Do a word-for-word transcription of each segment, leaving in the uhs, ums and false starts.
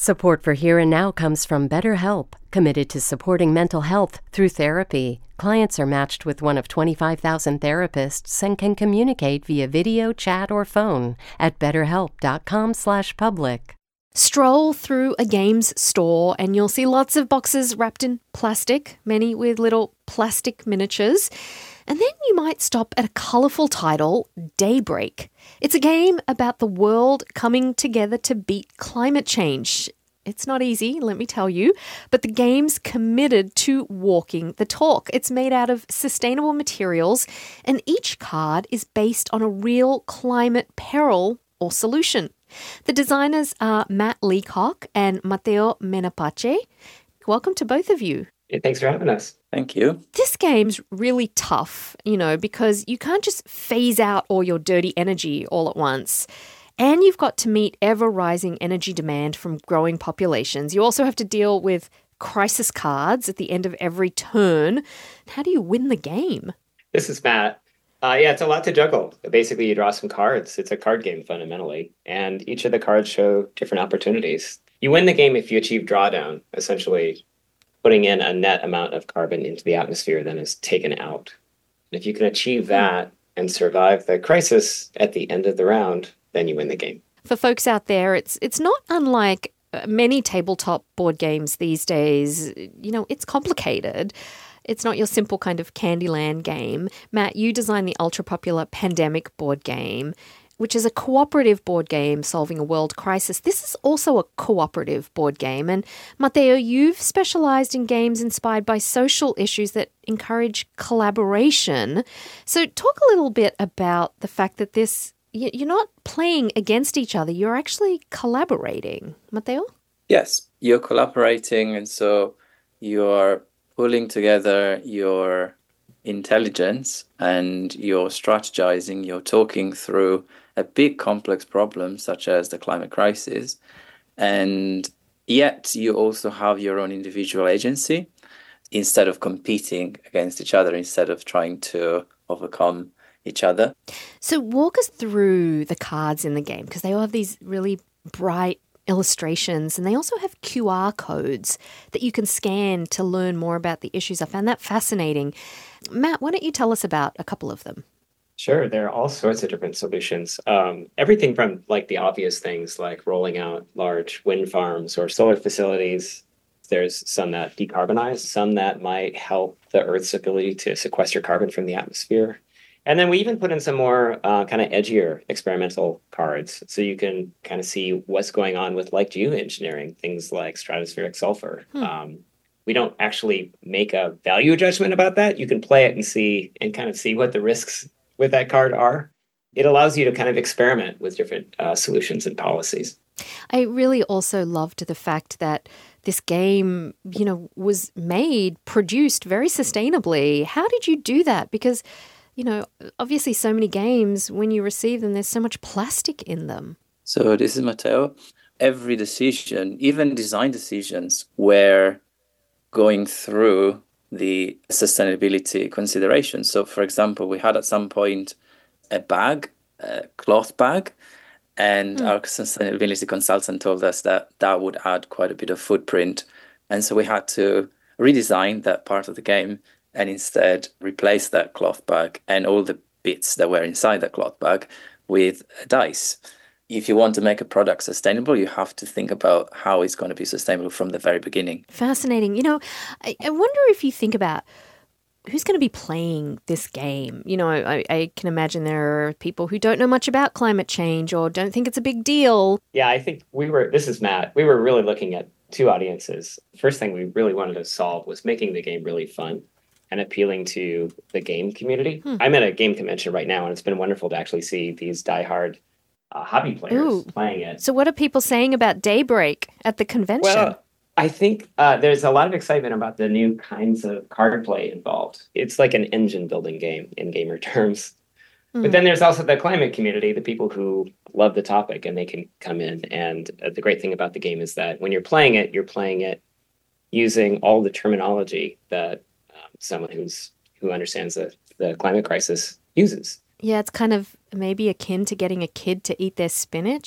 Support for Here and Now comes from BetterHelp, committed to supporting mental health through therapy. Clients are matched with one of twenty-five thousand therapists and can communicate via video, chat, or phone at betterhelp.com slash public. Stroll through a games store and you'll see lots of boxes wrapped in plastic, many with little plastic miniatures. And then you might stop at a colourful title, Daybreak. It's a game about the world coming together to beat climate change. It's not easy, let me tell you, but the game's committed to walking the talk. It's made out of sustainable materials, and each card is based on a real climate peril or solution. The designers are Matt Leacock and Matteo Menapace. Welcome to both of you. Yeah, thanks for having us. Thank you. This game's really tough, you know, because you can't just phase out all your dirty energy all at once. And you've got to meet ever-rising energy demand from growing populations. You also have to deal with crisis cards at the end of every turn. How do you win the game? This is Matt. Uh, yeah, it's a lot to juggle. Basically, you draw some cards. It's a card game fundamentally. And each of the cards show different opportunities. You win the game if you achieve drawdown, essentially putting in a net amount of carbon into the atmosphere then is taken out. And if you can achieve that and survive the crisis at the end of the round, then you win the game. For folks out there, it's it's not unlike many tabletop board games these days. You know, it's complicated. It's not your simple kind of Candyland game. Matt, you designed the ultra-popular Pandemic board game, which is a cooperative board game solving a world crisis. This is also a cooperative board game. And Matteo, you've specialized in games inspired by social issues that encourage collaboration. So talk a little bit about the fact that this, you're not playing against each other, you're actually collaborating. Matteo? Yes, you're collaborating, and so you're pulling together your intelligence and you're strategizing, you're talking through a big complex problem such as the climate crisis, and yet you also have your own individual agency instead of competing against each other, instead of trying to overcome each other. So walk us through the cards in the game, because they all have these really bright illustrations, and they also have Q R codes that you can scan to learn more about the issues. I found that fascinating. Matt, why don't you tell us about a couple of them? Sure, there are all sorts of different solutions. Um, everything from like the obvious things like rolling out large wind farms or solar facilities. There's some that decarbonize, some that might help the Earth's ability to sequester carbon from the atmosphere. And then we even put in some more uh, kind of edgier experimental cards, so you can kind of see what's going on with like geoengineering, things like stratospheric sulfur. Hmm. Um, we don't actually make a value judgment about that. You can play it and see and kind of see what the risks with that card are. It allows you to kind of experiment with different uh, solutions and policies. I really also loved the fact that this game, you know, was made, produced very sustainably. How did you do that? Because, you know, obviously so many games, when you receive them, there's so much plastic in them. So this is Matteo. Every decision, even design decisions, were going through the sustainability considerations. So, for example, we had at some point a bag, a cloth bag, and mm. our sustainability consultant told us that that would add quite a bit of footprint. And so we had to redesign that part of the game and instead replace that cloth bag and all the bits that were inside that cloth bag with dice. If you want to make a product sustainable, you have to think about how it's going to be sustainable from the very beginning. Fascinating. You know, I, I wonder if you think about who's going to be playing this game. You know, I, I can imagine there are people who don't know much about climate change or don't think it's a big deal. Yeah, I think we were, this is Matt, we were really looking at two audiences. First thing we really wanted to solve was making the game really fun and appealing to the game community. Hmm. I'm at a game convention right now, and it's been wonderful to actually see these diehard uh, hobby players Ooh. playing it. So what are people saying about Daybreak at the convention? Well, I think uh, there's a lot of excitement about the new kinds of card play involved. It's like an engine building game in gamer terms. Mm. But then there's also the climate community, the people who love the topic, and they can come in. And uh, the great thing about the game is that when you're playing it, you're playing it using all the terminology that um, someone who's who understands the, the climate crisis uses. Yeah, it's kind of maybe akin to getting a kid to eat their spinach.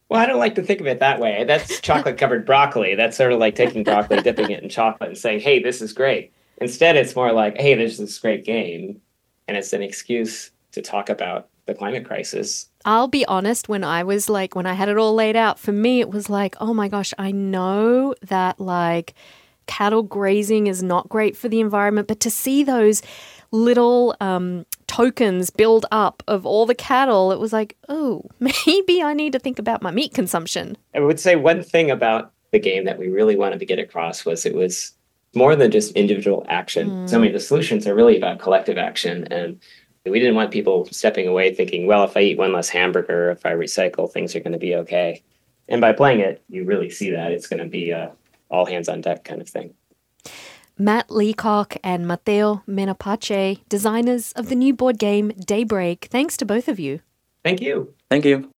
Well, I don't like to think of it that way. That's chocolate-covered broccoli. That's sort of like taking broccoli, dipping it in chocolate, and saying, hey, this is great. Instead, it's more like, hey, there's this great game, and it's an excuse to talk about the climate crisis. I'll be honest, when I was like, when I had it all laid out, for me, it was like, oh my gosh, I know that like cattle grazing is not great for the environment, but to see those little um, tokens build up of all the cattle, it was like, oh, maybe I need to think about my meat consumption. I would say one thing about the game that we really wanted to get across was it was more than just individual action. Mm. So many of the solutions are really about collective action. And we didn't want people stepping away thinking, well, if I eat one less hamburger, if I recycle, things are going to be okay. And by playing it, you really see that. It's going to be a all hands on deck kind of thing. Matt Leacock and Matteo Menapace, designers of the new board game Daybreak. Thanks to both of you. Thank you. Thank you.